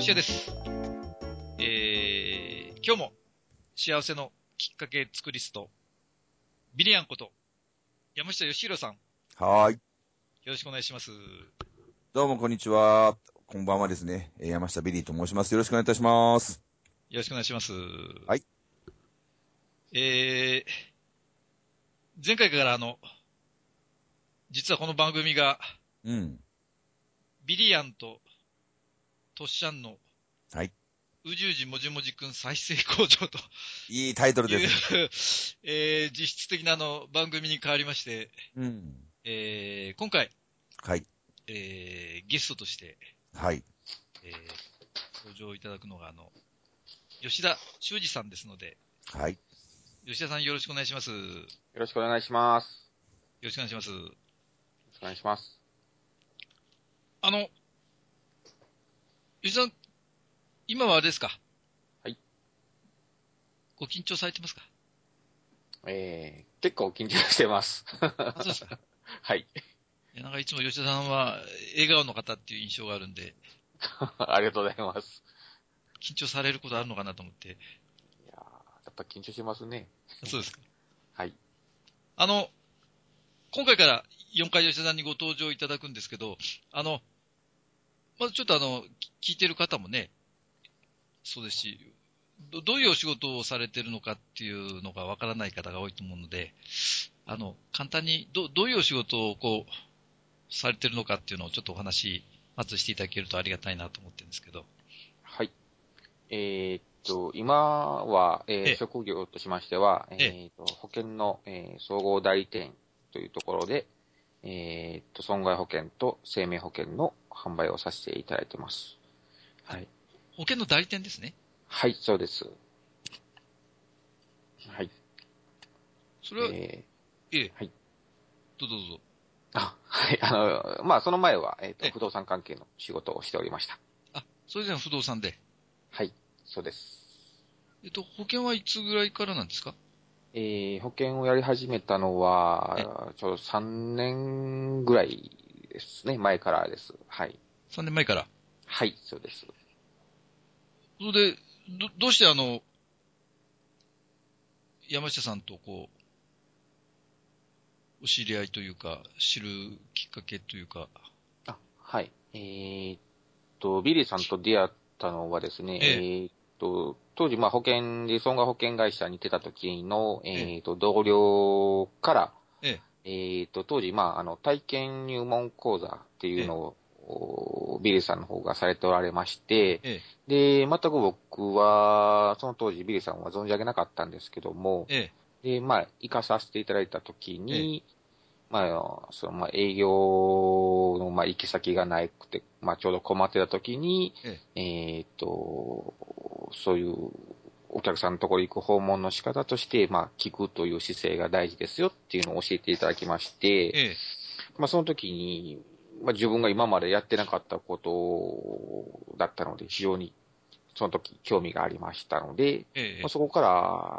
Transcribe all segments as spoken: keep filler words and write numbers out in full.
吉谷です。えー、今日も幸せのきっかけ作りスト、ビリヤンこと山下義弘さん。 はーい。よろしくお願いします。 どうもこんにちは。こんばんはですね。山下ビリーと申します。よろしくお願いいたします。 よろしくお願いします。 はい。 えー、前回からあの、実はこの番組が、 うん。 ビリヤンとトッシャンのはい。 宇宙人もじもじくん再生工場といいタイトルいう、 です。 えー、実質的なあの番組に変わりまして、 うん。 えー、今回、 はい。 えー、ゲストとして、 はい。 えー、登場いただくのがあの、吉田修二さんですので、 はい。 吉田さんよろしくお願いします。よよろしくお願いします。 ろしくお願いします。 よろしくお願いします。 あの、吉田さん、今はあれですか？ はい。 ご緊張されてますか？ えー、結構緊張してます。 あ、そうですか。 はい。 いや、なんかいつも吉田さんは笑顔の方っていう印象があるんで、 ありがとうございます。 緊張されることあるのかなと思って。 いやー、やっぱ緊張しますね。 あ、そうですか。 はい。 あの、今回からよんかい吉田さんにご登場いただくんですけど、あの、まずちょっとあの、聞いてる方もね、そうですし、ど、どういうお仕事をされてるのかっていうのがわからない方が多いと思うので、あの、簡単に、ど、どういうお仕事をこう、されてるのかっていうのをちょっとお話、まずしていただけるとありがたいなと思ってるんですけど。 はい。えーっと、今は、えー、 ええ、 職業としましては、えええ、 ーっと、保険の、えー総合代理店というところで、えーっと、損害保険と生命保険の販売をさせていただいてます。はい。 保険の代理店ですね。 はい、そうです。はい。 それは、 えええ、 ー、はい。 どうぞどうぞ。 あ、はい。あの、まあ、その前は、えっと、 ええ、 不動産関係の仕事をしておりました。 あ、それでは不動産で。 はい。そうです。 えっと、保険はいつぐらいからなんですか？ えー、保険をやり始めたのええ、 は、ちょうどさんねんぐらいですね。前からです。はい。 さんねんまえから。 はい、そうです。 それで、ど、どうしてあの、山下さんとこう、お知り合いというか、知るきっかけというか、 あ、はい。えーっと、ビリーさんと出会ったのはですね、 ええ、 えーっと、当時、まあ、保険で、損害保険会社に出た時の、 ええ、 えーっと、同僚から、 ええ、 えっと、当時、まあ、あの、体験入門講座っていええ、 うのを、おビリーさんの方がされておられまして、 ええ、 で、全く僕は、その当時ビリーさんは存じ上げなかったんですけども、 ええ、 で、まあ、行かさせていただいたときええ、 に、まあ、あのその、まあ、営業の、まあ、行き先がなくて、まあ、ちょうど困ってたときに、 ええ、 えっと、そういうお客さんのところに行く訪問の仕方として、まあ、聞くという姿勢が大事ですよっていうのを教えていただきまして、 ええ、 まあ、その時に、まあ、自分が今までやってなかったことだったので、非常にその時興味がありましたので、 えまあ、 え、 そこから、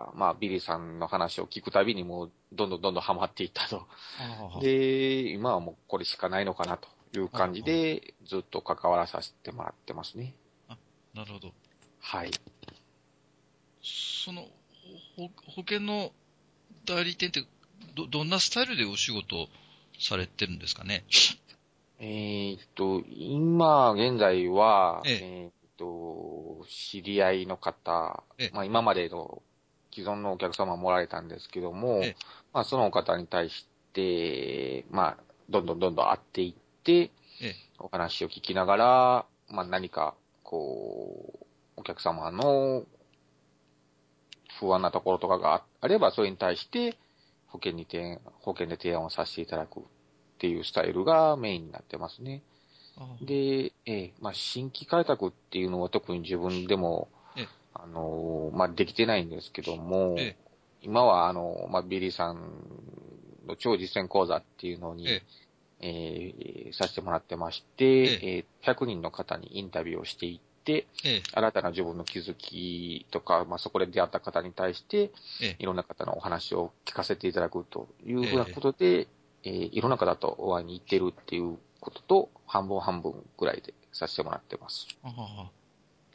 まあ、ビリーさんの話を聞くたびにもう、どんどんどんどんハマっていったと。 はあ、はあ、はで、今はもうこれしかないのかなというあ、は感じあ、はで、ずっと関わらさせてもらってますね。 あ、あ、なるほど。 はい。 その、ほ、保険の代理店って、ど、どんなスタイルでお仕事されてるんですかね？ えーっと、今、現在は、 ええ、 えーっと、知り合いの方、 ええ、 まあ今までの既存のお客様もおられたんですけども、 ええ、 まあその方に対して、まあ、どんどんどんどん会っていって、 ええ、 お話を聞きながら、まあ何か、こう、お客様の不安なところとかがあれば、それに対して保険に提保険で提案をさせていただくっていうスタイルがメインになってますね。 ああ、 で、ええ、まあ、新規開拓っていうのは特に自分でも、 ええ、 あの、まあ、できてないんですけども、 ええ、 今は、あの、まあ、ビリーさんの超実践講座っていうのに、 ええ、 えーさせてもらってまして、 ええ、 えーひゃくにんの方にインタビューをしていって、 ええ、 新たな自分の気づきとか、まあ、そこで出会った方に対して、 ええ、 いろんな方のお話を聞かせていただくというえふうなことで、えーいろんな方とお会いに行ってるっていうことと、半分半分ぐらいでさせてもらってます。 あはは。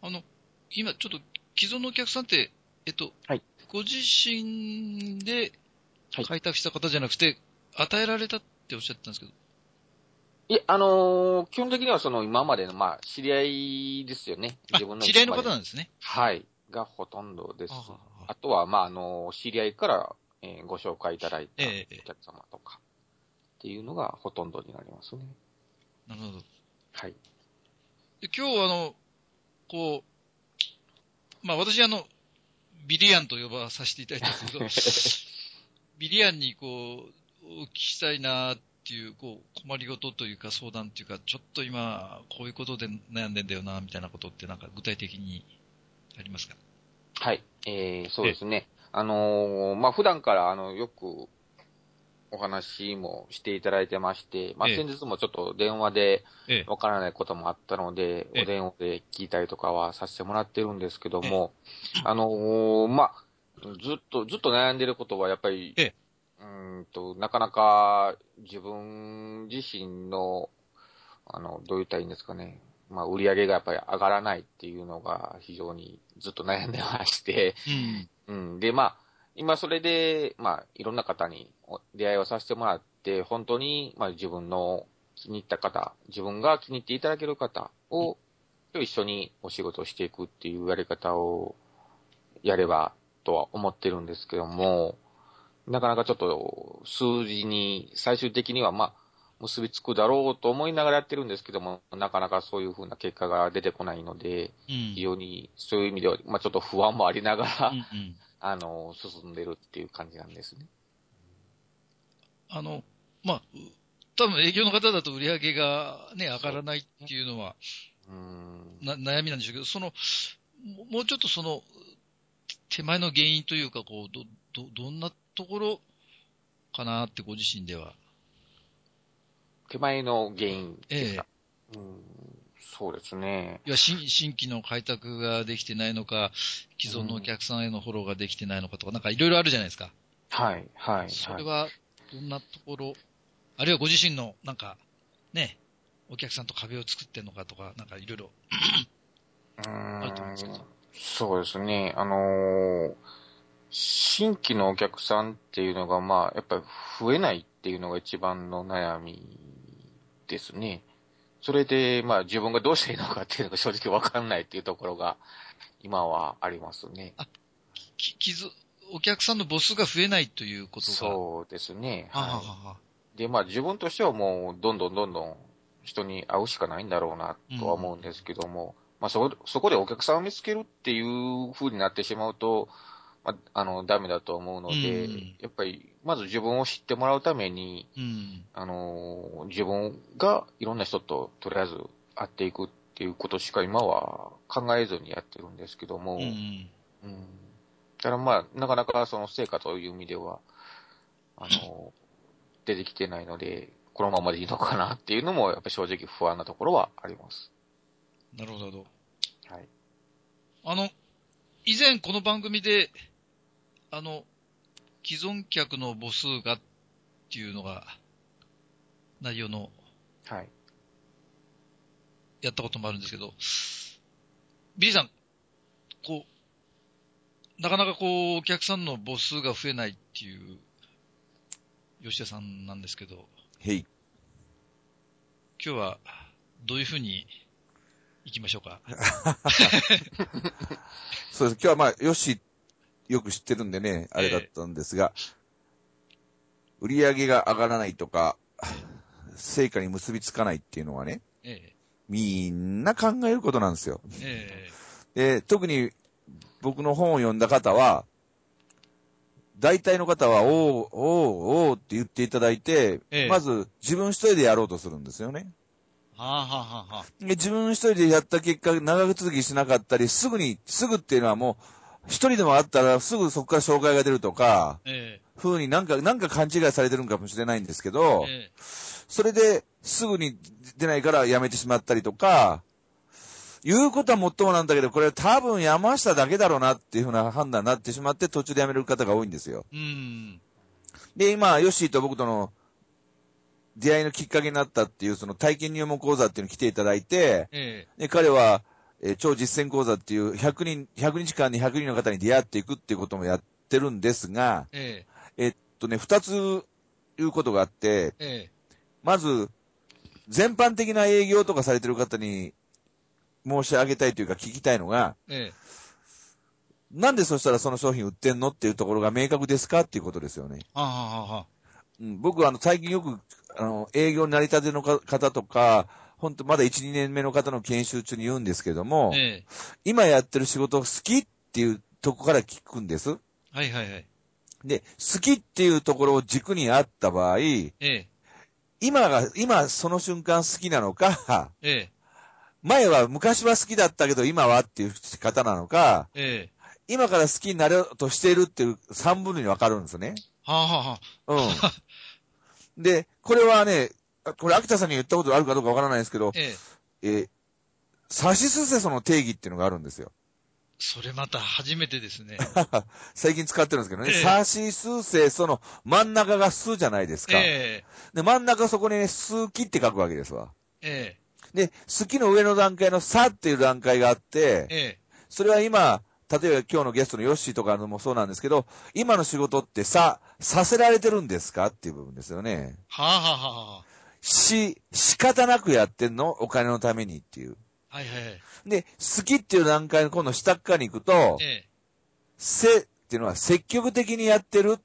あの、今ちょっと既存のお客さんって、えっと、 はいご自身ではい開拓した方じゃなくて、与えられたっておっしゃってたんですけど。 いえ、あのー基本的にはその今までの、まあ、知り合いですよね。 あ自分、の知り合いの今までの。 方なんですね。 はい。がほとんどです。 はははあとは、まあ、あのー知り合いから、えーご紹介いただいたええ、ええお客様とか、っていうのがほとんどになりますね。 なるほど。 はい。 で今日あの、こう、まあ私あの、ビリヤンと呼ばさせていただいたんですけど、ビリヤンにこう、お聞きしたいなっていう、こう、困りごとというか相談っていうか、ちょっと今、こういうことで悩んでんだよな、みたいなことってなんか具体的にありますか？ はい。えー、そうですね。あのーまあ、普段からあの、よくお話もしていただいてまして、まあ、 ええ先日もちょっと電話でええ、 わからないこともあったので、 ええお電話で聞いたりとかはさせてもらってるんですけどええ、 も、あのーまあ、ずっと、ずっと悩んでることはやっぱり、 ええ、 うーんと、なかなか自分自身の、あの、どう言ったらいいんですかね。まあ、売り上げがやっぱり上がらないっていうのが非常にずっと悩んでまして、 うん、 うん。で、まあ、今それで、まあ、いろんな方にお出会いをさせてもらって、本当に、まあ自分の気に入った方、自分が気に入っていただける方を、と一緒にお仕事をしていくっていうやり方をやればとは思ってるんですけども、なかなかちょっと数字に最終的にはまあ結びつくだろうと思いながらやってるんですけども、なかなかそういうふうな結果が出てこないので、 うん、 非常にそういう意味では、まあちょっと不安もありながら、 うん、うん。 あの、進んでるっていう感じなんですね。 あの、まあ、う多分営業の方だと売り上げがね、上がそう。 らないっていうのは、 うーん。 な、悩みなんでしょうけど、その、ももうちょっとその、手前の原因というか、こう、ど、ど、どんなところかなってご自身では。 手前の原因ですか。 ええ。 うーん。そうですね。 いや、新、新規の開拓ができてないのか、既存のおうん。 客さんへのフォローができてないのかとか、なんかいろいろあるじゃないですか。 はい、はい、はい。 それは、どんなところ、あるいはご自身の、なんか、ね、お客さんと壁を作ってんのかとか、なんかいろいろうーあると思うんですけど。 ん。そうですね。あのー新規のお客さんっていうのが、まあ、やっぱり増えないっていうのが一番の悩みですね。それで、まあ、自分がどうしていいのかっていうのが正直わかんないっていうところが、今はありますね。 あ、き、きず、お客さんの母数が増えないということが。 そうですね。 はははい。 はは。 で、まあ自分としてはもう、どんどんどんどん人に会うしかないんだろうなうん。 とは思うんですけども、まあそこ、そこでお客さんを見つけるっていう風になってしまうと、まあ、あの、ダメだと思ううん。うので、 ん。 やっぱり、まず自分を知ってもらうために、 うん。 あの、自分がいろんな人ととりあえず会っていくっていうことしか今は考えずにやってるんですけどうん。うも、 ん。 うん。だからまあ、なかなかその成果という意味では、あの、出てきてないので、このままでいいのかなっていうのも、やっぱ正直不安なところはあります。 なるほど。なるほど。 はい。 あの、以前この番組で、あの、既存客の母数がっていうのが内容のはい。 やったこともあるんですけど、ビリーさん、こう、なかなかこう、お客さんの母数が増えないっていう吉田さんなんですけど、 へい。 今日はどういうふうに行きましょうか。 そうです。今日はまあ、よし、よく知ってるんでね、あれだっえたんですが、売り上げが上がらないとか、 え、え成果に結びつかないっていうのはね、 え、 みんな考えることなんですよ。 えで、特に僕の本を読んだ方は、大体の方は、おー、おー、おーって言っていただいて、 え、ええ、 まず自分一人でやろうとするんですよね。 はあ、はあはあはあ、 で自分一人でやった結果、長く続きしなかったり、すぐに、すぐっていうのはもう、一人でもあったらすぐそこから障害が出るとか、 え風になんか、なんか勘違いされてるんかもしれないんですけど、 え、えそれですぐに出ないからやめてしまったりとか、言うことはもっともなんだけど、これ多分山下だけだろうなっていうふうな判断になってしまって途中でやめる方が多いんですよ。 え、うん、 で、今、ヨッシーと僕との出会いのきっかけになったっていうその体験入門講座っていうのに来ていただいて、 ええ、 で彼はえー超実践講座っていうひゃくにん、ひゃくにちかんにひゃくにんの方に出会っていくっていうこともやってるんですが、 ええっとね、二ついうことがあって、 え、えまず、全般的な営業とかされてる方に申し上げたいというか聞きたいのが、 え、ええ。 なんでそしたらその商品売ってんのっていうところが明確ですかっていうことですよね。 はあ、はあはあ、 うん、僕はあの最近よくあの営業になりたてのか方とか、本当まだいち、にねんめの方の研修中に言うんですけども、 ええ。 今やってる仕事好きっていうとこから聞くんです。 はいはいはい。 で、好きっていうところを軸にあった場合、 ええ、 今が、今その瞬間好きなのか、 ええ、 前は昔は好きだったけど今はっていう方なのか、 ええ。 今から好きになろうとしているっていう三分類に分かるんですね。 はあ、はあはうあ。 ん。で、これはね、これ秋田さんに言ったことあるかどうかわからないですけど、 ええ。 えー、サシスセソの定義っていうのがあるんですよ。 それまた初めてですね。 最近使ってるんですけどね。 ええ、 サシスセソの真ん中がスじゃないですか。 ええ、 で、真ん中そこにね、好きって書くわけですわ。 えで、好きの上の段階のさっていう段階があって、 え、ええ。 それは今、例えば今日のゲストのヨッシーとかのもそうなんですけど、今の仕事ってさ、させられてるんですかっていう部分ですよね。 はあ、はあはあはあ。 し、仕方なくやってんのお金のためにっていう。 はいはいはい。 で、好きっていう段階の今度下っ側に行くと、 ええ。 せっていうのは積極的にやってるって。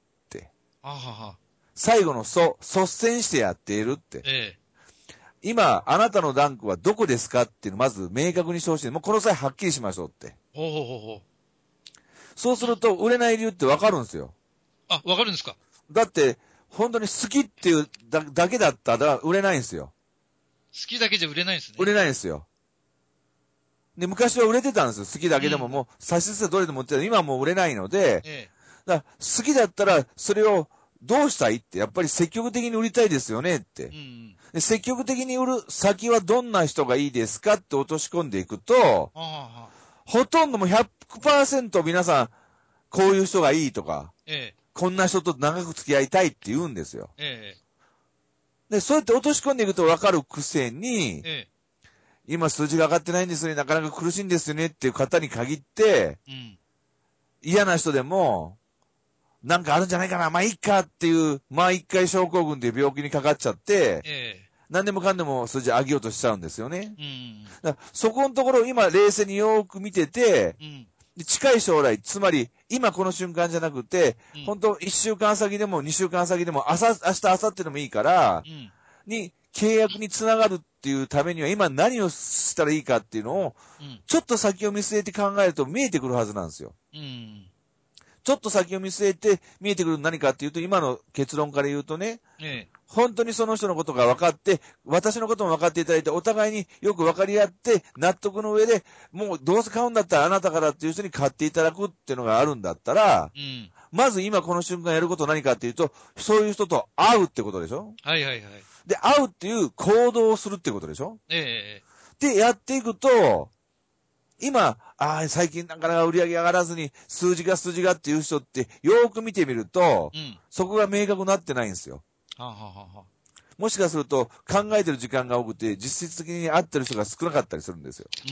はあ、はあはあ。 最後のそ、率先してやっているって。 ええ。 今、あなたのランクはどこですかっていうのをまず明確にしてほしい。もうこの際はっきりしましょうって。 ほうほうほうほう。 そうすると、売れない理由ってわかるんですよ。 あ、わかるんですか？ だって、本当に好きっていうだだけだったら売れないんですよ。 好きだけじゃ売れないんです売ね。 れないんですよ。で、昔は売れてたんですよ。好きだけでもうん。 もう、差し捨てどれでも売ってた。今はもう売れないので、 ええ。 だから好きだったら、それをどうしたいって、やっぱり積極的に売りたいですよねって。 うん。 で積極的に売る先はどんな人がいいですかって落とし込んでいくと、 はあ、はあはあ。 ほとんどもう ひゃくパーセント 皆さん、こういう人がいいとか、 ええ。 こんな人と長く付き合いたいって言うんですよ。 ええ。 で、そうやって落とし込んでいくと分かるくせに、 ええ。 今数字が上がってないんですよね、なかなか苦しいんですよねっていう方に限って、 うん。 嫌な人でも、なんかあるんじゃないかな、まあいいかっていう、まあ一回症候群で病気にかかっちゃって、 ええ。 何でもかんでも数字上げようとしちゃうんですよね。 うん。 だからそこのところを今冷静によーく見てて、 うん。 で近い将来、つまり今この瞬間じゃなくて、 うん。 本当いっしゅうかん先でもにしゅうかん先でも、朝、明日、明後日でもいいから、 うん。 に契約につながるっていうためには今何をしたらいいかっていうのを、 うん。 ちょっと先を見据えて考えると見えてくるはずなんですよ。 うん。 ちょっと先を見据えて見えてくる何かっていうと、今の結論から言うとね、 ええ。 本当にその人のことが分かって、私のことも分かっていただいて、お互いによく分かり合って、納得の上で、もうどうせ買うんだったらあなたからっていう人に買っていただくっていうのがあるんだったら、 うん。 まず今この瞬間やること何かっていうと、そういう人と会うってことでしょ？ はいはいはい。 で、会うっていう行動をするってことでしょ？ ええ。 で、やっていくと、今、ああ、最近なかなか売り上げ上がらずに、数字が数字がっていう人って、よーく見てみると、 うん。 そこが明確になってないんですよ。 はあ、はあはあはあ。 もしかすると、考えてる時間が多くて、実質的に会ってる人が少なかったりするんですよ。 うん。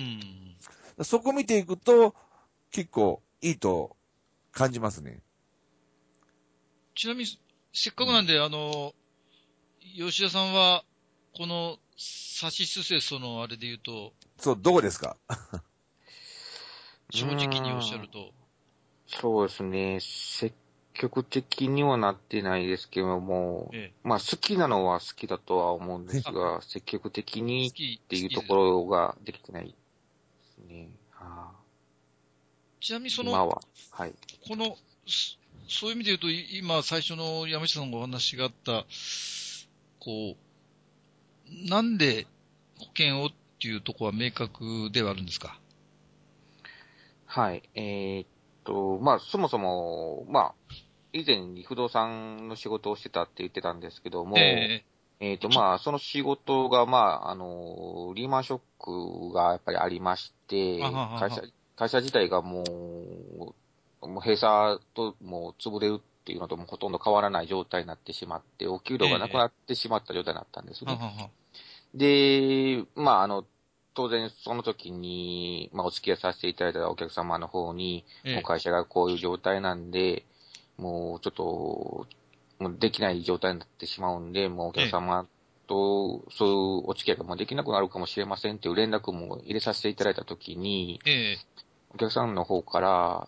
そこ見ていくと、結構いいと感じますね。 ちなみに、せっかくなんで、あの、吉田さんは、この、サシスセソのあれで言うと、 そう、どこですか？ 正直におっしゃると、 そうですね。積極的にはなってないですけども、 ええ。 まあ好きなのは好きだとは思うんですあ、 が、積極的に好き、 っていうと好きで。 ころができてないですね。はあ、 ちなみにその、 今は。はい。 この、そそういう意味で言うと、い今最初の山下さんがお話があった、こう、なんで保険をっていうところは明確ではあるんですか？ はい。えーっと、まあそもそも、まあ、以前に不動産の仕事をしてたって言ってたんですけども、 ええ、 えっと、まあ、その仕事が、まあ、あの、リーマンショックがやっぱりありましあて、会社、 ははは。 会社自体がもう、もう閉鎖ともう潰れるっていうのともほとんど変わらない状態になってしまって、お給料がなくええ、 なってしまった状態になったんですね。 ははは。 で、まあ、あの、 当然その時に、まあお付き合いさせていただいたお客様の方に、 ええもう会社がこういう状態なんで、もうちょっと、もうできない状態になってしまうんで、もうお客様とそういうお付き合いがもうできなくなるかもしれませんっていう連絡も入れさせていただいた時に、 ええ。 お客さんの方から、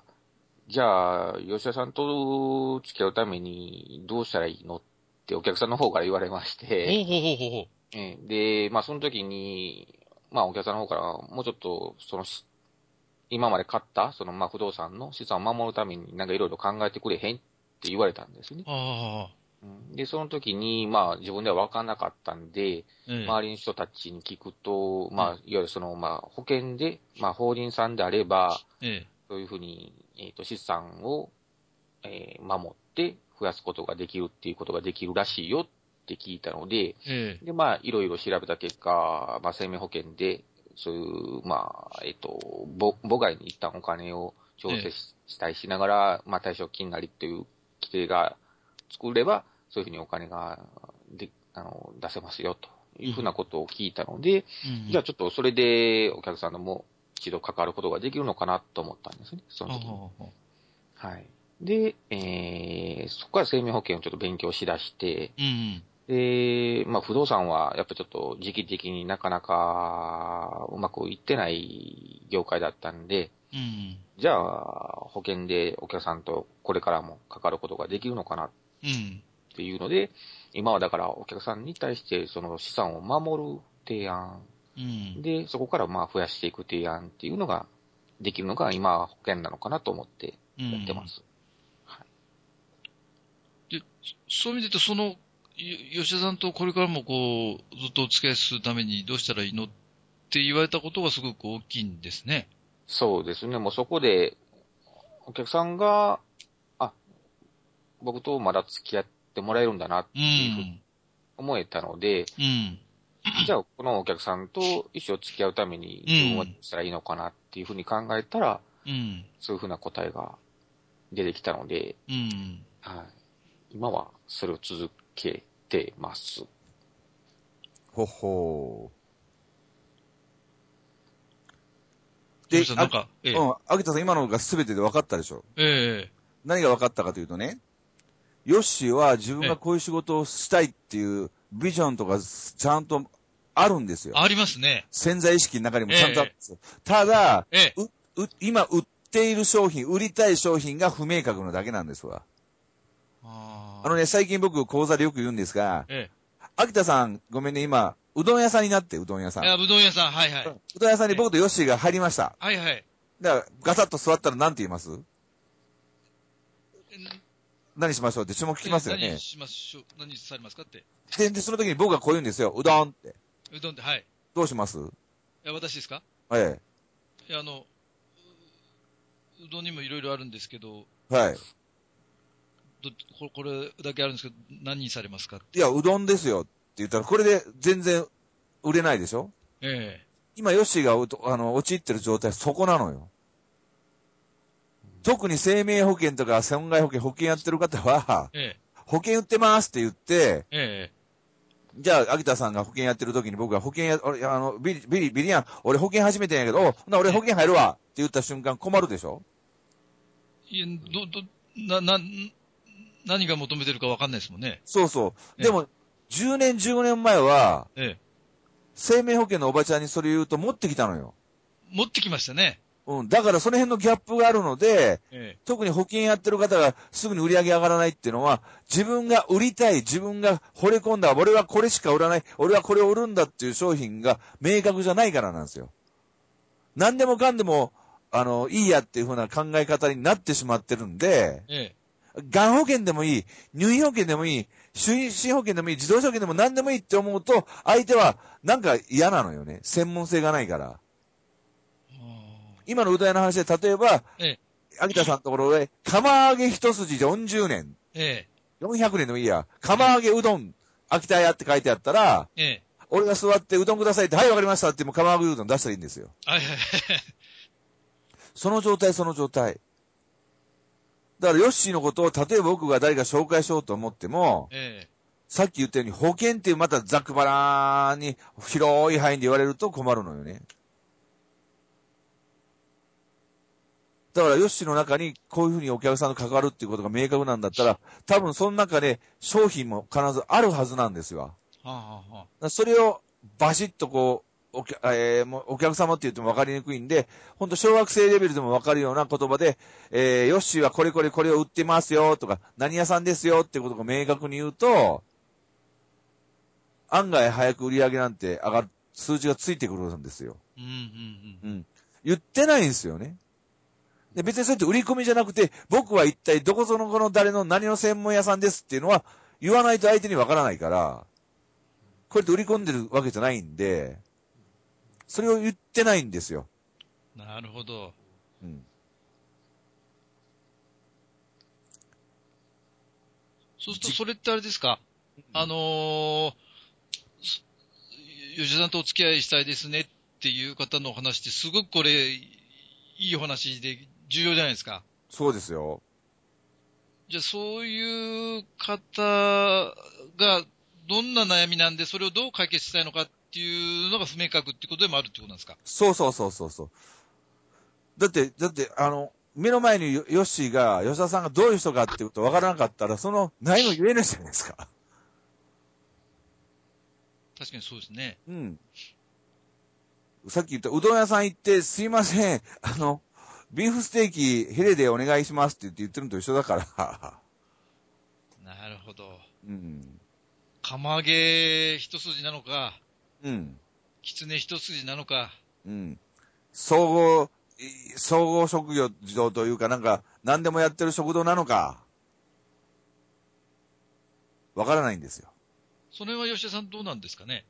じゃあ、吉田さんと付き合うためにどうしたらいいのってお客さんの方から言われましほうて、 ほうほうほうほう。 えーで、まあその時に、まあお客さんの方からもうちょっと、その、今まで買った、そのまあ不動産の資産を守るためになんかいろいろ考えてくれへんって言われたんですね。 ああ。 うんで、その時に、まあ自分では分かんなかったんで、 ええ。 周りの人たちに聞くと、まあ、 うんいわゆるその、まあ、保険で、まあ、法人さんであれば、 ええ。 そういうふうに、えっ、と、資産を、えー守って増やすことができるっていうことができるらしいよって聞いたので、 ええ。 で、まあ、いろいろ調べた結果、まあ、生命保険で、そういう、まあ、えっ、と、ぼ母外に一旦お金を調整し,、したりしながら、まあ、対象金なりっていう規定が作れば、そういうふうにお金がであの出せますよというふうなことを聞いたので、 うん。 じゃあちょっとそれでお客さんのも一度関わることができるのかなと思ったんですね、その時に。 はあはあはい。で、えー、そこから生命保険をちょっと勉強しだして、 うん。 で、まあ不動産はやっぱちょっと時期的になかなかうまくいってない業界だったんで、 うん。 じゃあ保険でお客さんとこれからも関わることができるのかなうん。 っていうので、今はだからお客さんに対してその資産を守る提案うん。 で、そこからまあ増やしていく提案っていうのができるのが今は保険なのかなと思ってやってます。 で、そういう意味で言うと、その、よ吉田さんとこれからもこう、ずっとお付き合いするためにどうしたらいいのって言われたことがすごく大きいんですね。 そうですね。もうそこでお客さんが、あ、僕とまだ付き合ってもらえるんだなっうていうふうにん。 思えたので、 うん。 じゃあこのお客さんと一生付き合うためにう自分はどん。 うしたらいいのかなっていうふうに考えたら、 うん。 そういうふうな答えが出てきたので、 うん。 はい、今はそれを続けてます。 ほほー。で、 吉田さん、なあ、 んか、ええ。 うん、秋田さん今のが全てで分かったでしょ。 ええ。 何が分かったかというとね、ヨッシーは自分ええ。 がこういう仕事をしたいっていうビジョンとかちゃんとあるんですよ。 ありますね。 潜在意識の中にもえちゃんとあるんえ。 ですよ。ただ、 ええ。 う、う、今売っている商品、売りたい商品が不明確なだけなんですわ。 ああ。 あのね、最近僕講座でよく言うんですが、 え秋田さん、ごめんね、今、うどん屋さんになって、うどん屋さえ。いん。 や、ぶどん屋さん、はいはい。 うどん屋さんにええ。 僕とヨッシーが入りました。 はいはい。 だから、ガサッと座ったら何て言います？ え何しましょうって注文聞きまえ、 すよね。 何しましょう、何されますかって。 で、でその時に僕がこう言うんですよ。うどんって。 うどんって、はい。いどうします？ や、私ですか？ はい。 いや、あの、ううどんにもいろいろあるんですけど、 はい。 どここれだけあるんですけど、何にされますかって。 いや、うどんですよって言ったら、これで全然売れないでしょ？ え今、ヨッシーがうとあの、陥ってる状態、そこなのよ。特に生命保険とか損害保険、保険やってる方は、 え、え保険売ってますって言って、 え、えじゃあ、秋田さんが保険やってる時に僕が保険や、俺、あの、ビリ、ビリ、ビリやん、俺保険始めてんやけど、お、ほな俺え、 保険入るわって言った瞬間困るでしょ？ え。いや、ど、ど、な、な、何が求めてるかわかんないですもんね。 そうそう。 ええ、 でも、じゅうねん、じゅうごねんまえは、 ええ。 生命保険のおばちゃんにそれ言うと持ってきたのよ。 持ってきましたね。 うん。だからその辺のギャップがあるので、 え特に保険やってる方がすぐに売り上げ上がらないっていうのは、自分が売りたい、自分が惚れ込んだ、俺はこれしか売らない、俺はこれを売るんだっていう商品が明確じゃないからなんですよ。何でもかんでも、あの、いいやっていう風な考え方になってしまってるんで、 え、えがん保険でもいい、入院保険でもいい、就寝保険でもいい、自動車保険でも何でもいいって思うと、相手はなんか嫌なのよね。専門性がないから。 え。 今のうどん屋の話で、例えば、 ええ、 秋田さんのところで、釜揚げ一筋よんじゅうねん、 えよんひゃくねんでもいいや、 え、え釜揚げうどん、秋田屋って書いてあったら、 え、ええ。 俺が座ってうどんくださいって、はい、わかりましたってもう釜揚げうどん出したらいいんですよ。 はいはいはい。 その状態、その状態。だから、ヨッシーのことを、例えば僕が誰か紹介しようと思っても、 ええ。 さっき言ったように保険っていうまたざっくばらーに広い範囲で言われると困るのよね。 だから、ヨッシーの中にこういうふうにお客さんと関わるっていうことが明確なんだったら、多分その中で商品も必ずあるはずなんですよ。 はあ、はあはあ、 だからそれをバシッとこう、お客、えー、もうお客様って言っても分かりにくいんで、ほんと小学生レベルでも分かるような言葉で、えー、ヨッシーはこれこれこれを売ってますよとか、何屋さんですよってことが明確に言うと、案外早く売り上げなんて上がる、数字がついてくるんですよ。 うんうんうん。 うん。言ってないんですよね。で、別にそうやって売り込みじゃなくて、僕は一体どこぞのこの誰の何の専門屋さんですっていうのは言わないと相手にわからないから、これって売り込んでるわけじゃないんで、それを言ってないんですよ。 なるほど。 うん。 そうすると、それってあれですか、あのー、吉田さんとお付き合いしたいですねっていう方のお話ってすごくこれ、いいお話で重要じゃないですか。 そうですよ。 じゃあそういう方がどんな悩みなんでそれをどう解決したいのかっていうのが不明確っていうことでもあるってことなんですか？ そうそうそうそうそう。だって、だって、あの、目の前にヨッシーが、吉田さんがどういう人かっていうことわからなかったら、その悩みを言えないじゃないですか。 確かにそうですね。 うん。さっき言ったうどん屋さん行って、すいません、あの、ビーフステーキヘレでお願いしますって言って言ってるのと一緒だから。 なるほど。 うん。 釜揚げ一筋なのか、 うん。 きつね一筋なのか。 うん。総合、い総合職業というか、なんか、何でもやってる食堂なのか、わからないんですよ。 それは吉田さんどうなんですかね？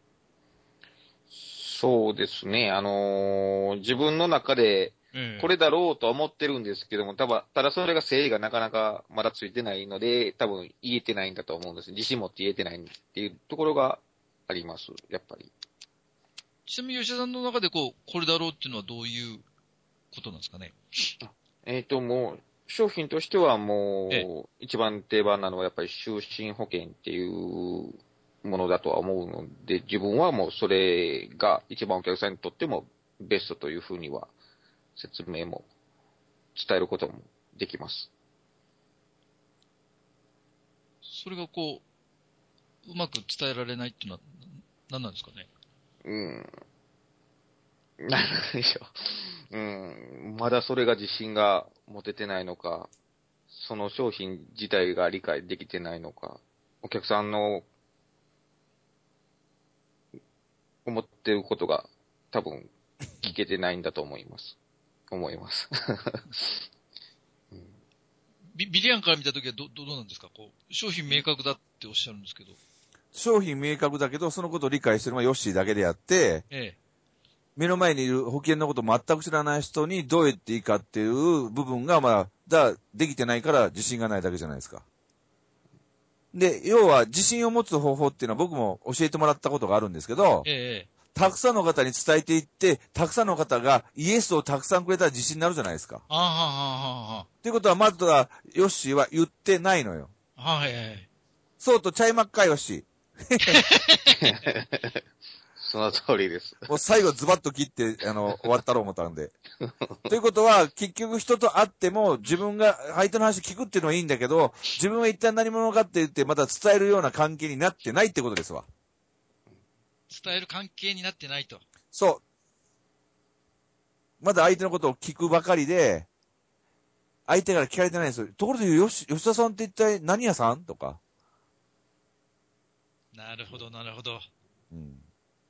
そうですね。あのー自分の中で、 ええ。 これだろうとは思ってるんですけども、たば、ただそれが誠意がなかなかまだついてないので、多分言えてないんだと思うんです。自信持って言えてないっていうところがあります。やっぱり。 ちなみに吉田さんの中でこう、これだろうっていうのはどういうことなんですかね？ えっと、もう、商品としてはええ。 もう、一番定番なのはやっぱり就寝保険っていうものだとは思うので、自分はもうそれが一番お客さんにとってもベストというふうには説明も伝えることもできます。 それがこう、うまく伝えられないっていうのは何なんですかね？ うん。なんでしょう。うん。まだそれが自信が持ててないのか、その商品自体が理解できてないのか、お客さんの思ってることが多分聞けてないんだと思います。思います。 ビビリアンから見たときはど、ど、どうなんですか？こう、商品明確だっておっしゃるんですけど。 商品明確だけど、そのことを理解してるのはヨッシーだけであって、 ええ。 目の前にいる保険のことを全く知らない人にどう言っていいかっていう部分がまだ、だ、できてないから自信がないだけじゃないですか。で、要は自信を持つ方法っていうのは僕も教えてもらったことがあるんですけど、 ええ。 たくさんの方に伝えていって、たくさんの方がイエスをたくさんくれたら自信になるじゃないですか。 ああ、はあ、はあ、はっていうことは、まずは、ヨッシーは言ってないのよ。 あ。はい、はい。 そうと、ちゃいまっか、ヨッシその通りです。 ー。もう最後ズバッと切って、あの、終わったろう思ったんで。ということは、結局人と会っても、自分が相手の話聞くっていうのはいいんだけど、自分は一体何者かって言って、また伝えるような関係になってないってことですわ。 伝える関係になってないと。 そう。まだ相手のことを聞くばかりで、相手から聞かれてないんですよ。ところで、よし、吉田さんって一体何屋さんとか。 なるほど、なるほど。 うん。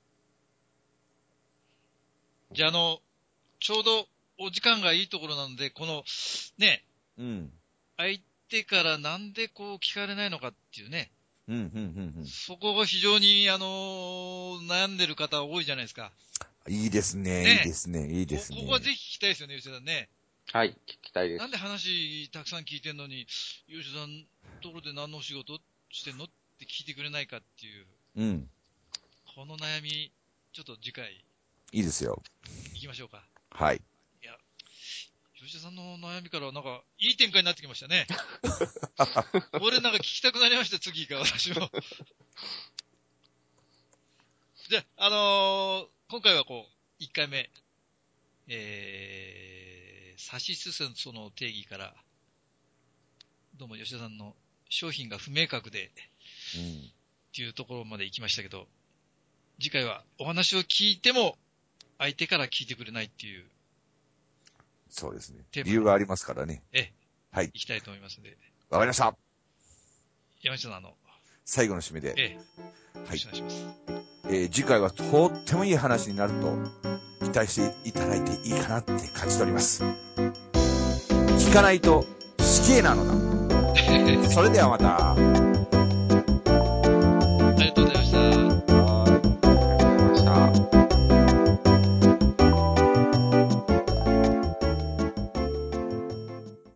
じゃあ、あの、ちょうどお時間がいいところなので、この、ね、 うん。 相手からなんでこう聞かれないのかっていうね、 うん、うん、うん、うん。 そこが非常に、あのー悩んでる方多いじゃないですか。 いいですね、いいね。 ですね、いいでこ、 すね。 ここはぜひ聞きたいですよね、吉田さんね。 はい、聞きたいです。 なんで話たくさん聞いてんのに、吉田さん、ところで何のお仕事してんのって聞いてくれないかっていう、 うん。 この悩み、ちょっと次回いいですよ。 行きましょうか。 はい。 いや、吉田さんの悩みからなんか、いい展開になってきましたね。これなんか聞きたくなりました、次が私も。じゃあ、あのー今回はこう、いっかいめ、えー、 差しすせその定義から、どうも吉田さんの商品が不明確で、 うん。 っていうところまで行きましたけど、次回はお話を聞いても、相手から聞いてくれないっていう。 そうですね。 テーマで理由がありますからね。 ええ。 はい。 行きたいと思いますので。 わかりました。 山下さん、あの、 最後の締めで。 ええ。よはい。 ろしくお願いします。 えー次回はとってもいい話になると期待していただいていいかなって感じております。聞かないと死刑なのだ。それではまた。